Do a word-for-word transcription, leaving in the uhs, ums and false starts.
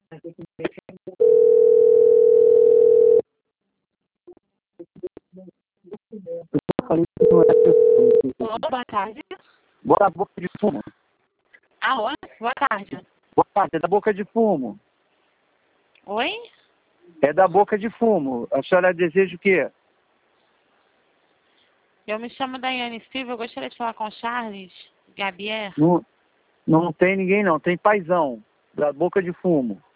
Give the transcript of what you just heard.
Olá, boa tarde. Boa boca de fumo. Alô, boa tarde. Boa tarde, é da boca de fumo. Oi? É da boca de fumo. A senhora deseja o quê? Eu me chamo Daiane Silva, eu gostaria de falar com o Charles Gabier. Não, não tem ninguém não, tem paizão. Da boca de fumo.